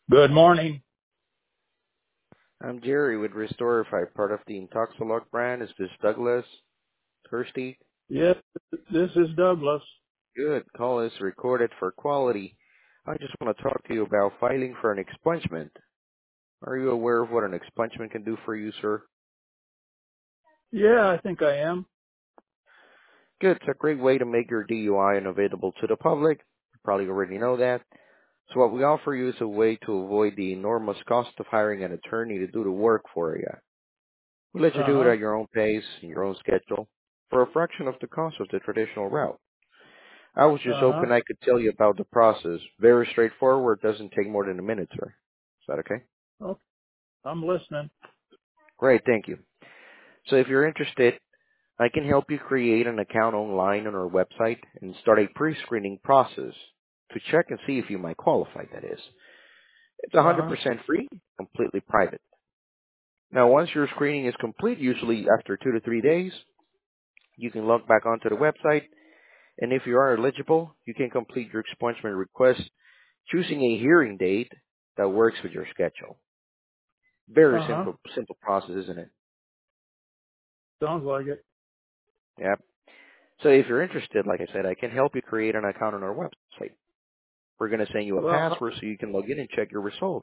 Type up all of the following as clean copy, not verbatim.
Good morning. I'm Jerry with Restorify, part of the Intoxilog brand. Is this Douglas? Thirsty? Yes, this is Douglas. Good. Call is recorded for quality. I just want to talk to you about filing for an expungement. Are you aware of what an expungement can do for you, sir? Yeah, I think I am. Good. It's a great way to make your DUI unavailable to the public. You probably already know that. So what we offer you is a way to avoid the enormous cost of hiring an attorney to do the work for you. We let you do it Uh-huh. at your own pace, your own schedule, for a fraction of the cost of the traditional route. I was just Uh-huh. hoping I could tell you about the process. Very straightforward. Doesn't take more than a minute, sir. Is that okay? Oh, I'm listening. Great. Thank you. So if you're interested, I can help you create an account online on our website and start a pre-screening process to check and see if you might qualify, that is. It's Uh-huh. 100% free, completely private. Now, once your screening is complete, usually after 2 to 3 days, you can log back onto the website, and if you are eligible, you can complete your expungement request choosing a hearing date that works with your schedule. Very Uh-huh. simple process, isn't it? Sounds like it. Yeah. So if you're interested, like I said, I can help you create an account on our website. We're going to send you a Well, password so you can log in and check your results.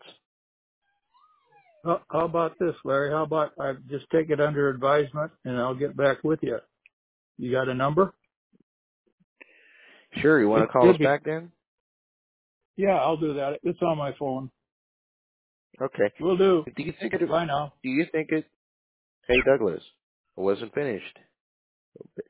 how about this, Larry? How about I just take it under advisement and I'll get back with you? You got a number? Sure, you want to call us It'd be, back then? yeah, I'll do that. It's on my phone. Okay. Will do. Do you think it? Bye now. Do you think it? Hey, Douglas, it wasn't finished.